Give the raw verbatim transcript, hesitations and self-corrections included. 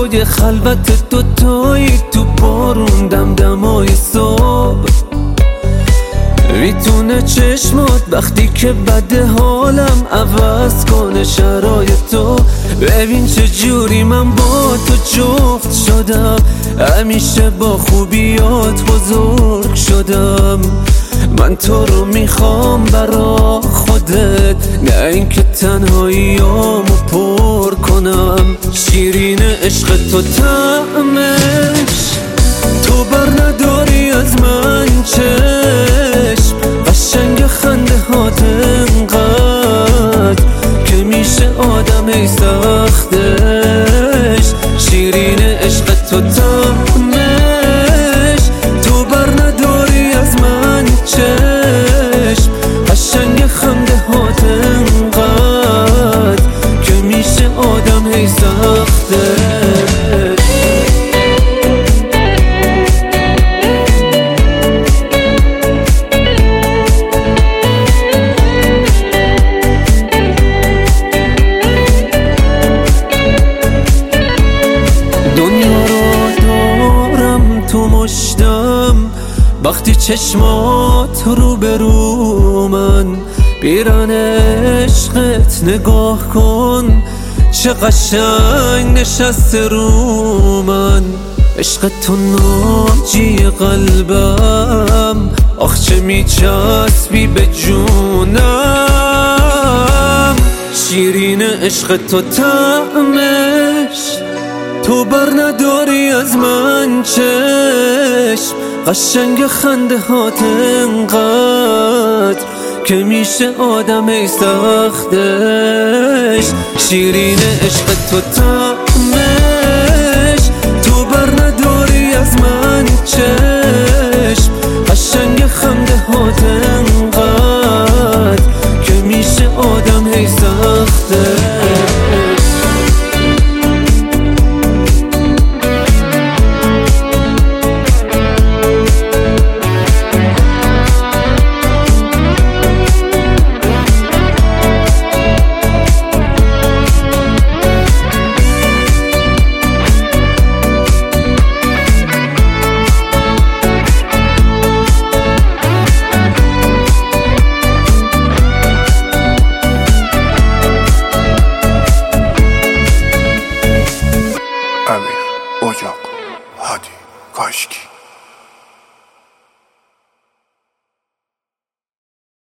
فضای خلوت دوتایی تو بارون دمدمای صبح میتونه چشمات وقتی که بده حالم عوض کنه شرایطو. ببین چه جوری من با تو جفت شدم، همیشه با خوبیات بزرگ شدم. من تو رو میخوام برا خودت، نه اینکه تنهاییامو پر کنم. شیرین عشق تو طعمش تو بر نداری از من چشم، قشنگ خنده هات انقدر که میشه آدم ای سختش. شیرین عشق تو طعمش تو بر نداری از من چشم، قشنگ خنده هات انقدر که میشه آدم ای سختش. دنیا رو دارم تو مشتم وقتی چشمات رو برو من. بیرن عشقت نگاه کن چه قشنگ نشسته رو من. عشق تو ناجی قلبم، آخ چه میچسبی به جونم. شیرین عشق تو طعمش تو بر نداری از من چشم، قشنگ خنده هات انقدر که میشه آدم ای سختش. شیرین عشق تو طعمش تو بر نداری از من چشم، قشنگ خنده هات انقدر که میشه آدم ای سختش. امیر اجاق هادی کاشکی.